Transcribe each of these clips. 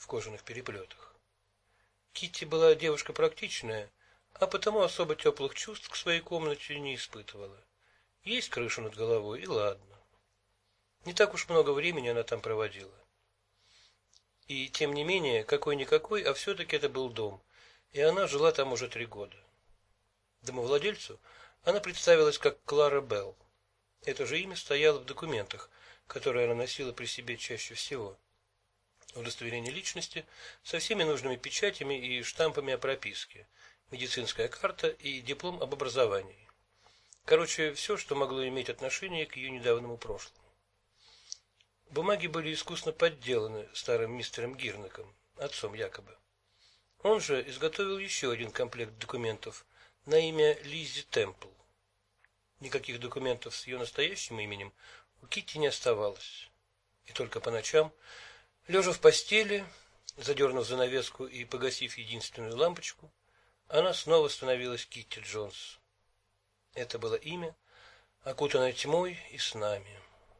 в кожаных переплетах. Китти была девушка практичная, а потому особо теплых чувств к своей комнате не испытывала. Есть крыша над головой, и ладно. Не так уж много времени она там проводила. И тем не менее, какой-никакой, а все-таки это был дом, и она жила там уже 3 года. Домовладельцу она представилась как Клара Белл. Это же имя стояло в документах, которые она носила при себе чаще всего. Удостоверение личности со всеми нужными печатями и штампами о прописке, медицинская карта и диплом об образовании. Короче, все, что могло иметь отношение к ее недавнему прошлому. Бумаги были искусно подделаны старым мистером Гирнаком, отцом якобы. Он же изготовил еще один комплект документов на имя Лиззи Темпл. Никаких документов с ее настоящим именем у Китти не оставалось. И только по ночам, лежа в постели, задернув занавеску и погасив единственную лампочку, она снова становилась Китти Джонс. Это было имя, окутанное тьмой и снами.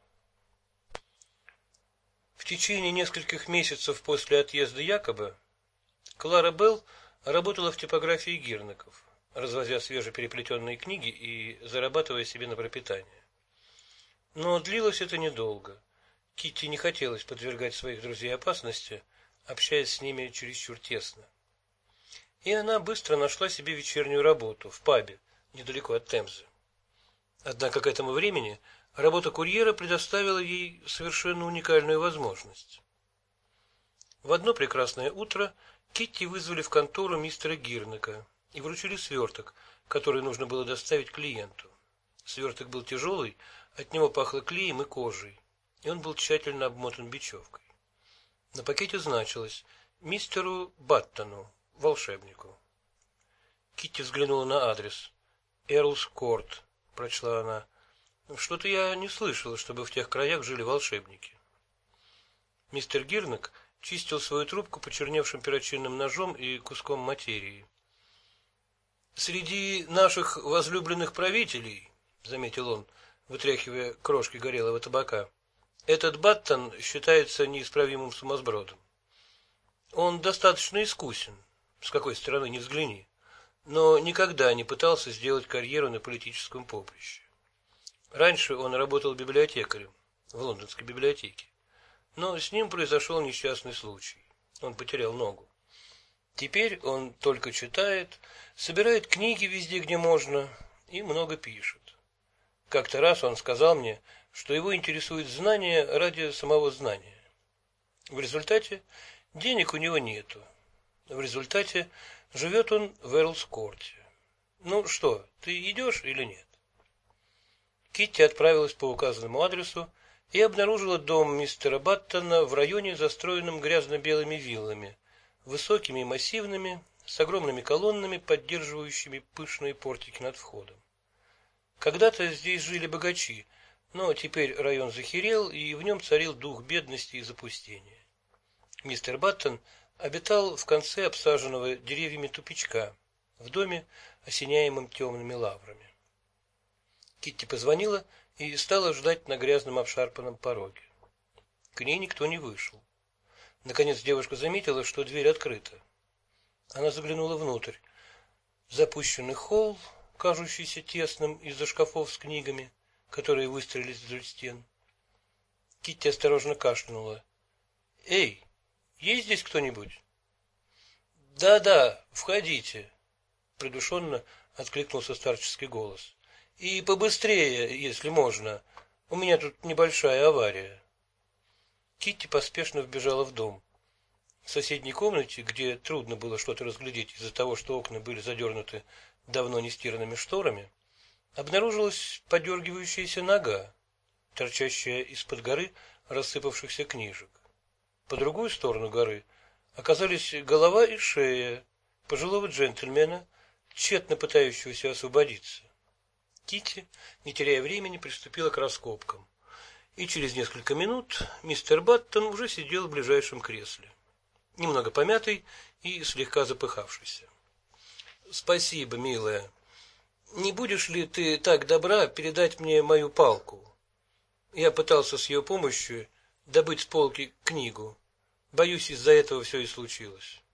В течение нескольких месяцев после отъезда якобы Клара Белл работала в типографии Гирнаков, развозя свежепереплетенные книги и зарабатывая себе на пропитание. Но длилось это недолго. Китти не хотелось подвергать своих друзей опасности, общаясь с ними чересчур тесно. И она быстро нашла себе вечернюю работу в пабе, недалеко от Темзы. Однако к этому времени работа курьера предоставила ей совершенно уникальную возможность. В одно прекрасное утро Китти вызвали в контору мистера Гирнака и вручили сверток, который нужно было доставить клиенту. Сверток был тяжелый, от него пахло клеем и кожей, и он был тщательно обмотан бечевкой. На пакете значилось «Мистеру Баттону, волшебнику». Китти взглянула на адрес. «Эрлс Корт», — прочла она. «Что-то я не слышала, чтобы в тех краях жили волшебники». Мистер Гирнак чистил свою трубку почерневшим перочинным ножом и куском материи. «Среди наших возлюбленных правителей, — заметил он, вытряхивая крошки горелого табака, — этот Баттон считается неисправимым сумасбродом. Он достаточно искусен, с какой стороны ни взгляни, но никогда не пытался сделать карьеру на политическом поприще. Раньше он работал библиотекарем в лондонской библиотеке, но с ним произошел несчастный случай. Он потерял ногу. Теперь он только читает, собирает книги везде, где можно, и много пишет. Как-то раз он сказал мне, что его интересует знание ради самого знания. В результате денег у него нету. В результате живет он в Эрлс-Корте. Ну что, ты идешь или нет? Китти отправилась по указанному адресу и обнаружила дом мистера Баттона в районе, застроенном грязно-белыми виллами, высокими и массивными, с огромными колоннами, поддерживающими пышные портики над входом. Когда-то здесь жили богачи, но теперь район захирел, и в нем царил дух бедности и запустения. Мистер Баттон обитал в конце обсаженного деревьями тупичка, в доме, осеняемом темными лаврами. Китти позвонила и стала ждать на грязном обшарпанном пороге. К ней никто не вышел. Наконец девушка заметила, что дверь открыта. Она заглянула внутрь. Запущенный холл, кажущийся тесным из-за шкафов с книгами, которые выстроились вдоль стен. Китти осторожно кашлянула. «Эй, есть здесь кто-нибудь?» «Да-да, входите», — придушенно откликнулся старческий голос. «И побыстрее, если можно. У меня тут небольшая авария». Китти поспешно вбежала в дом. В соседней комнате, где трудно было что-то разглядеть из-за того, что окна были задернуты давно не стиранными шторами, обнаружилась подергивающаяся нога, торчащая из-под горы рассыпавшихся книжек. По другую сторону горы оказались голова и шея пожилого джентльмена, тщетно пытающегося освободиться. Китти, не теряя времени, приступила к раскопкам, и через несколько минут мистер Баттон уже сидел в ближайшем кресле, немного помятый и слегка запыхавшийся. «Спасибо, милая. Не будешь ли ты так добра передать мне мою палку? Я пытался с ее помощью добыть с полки книгу. Боюсь, из-за этого все и случилось.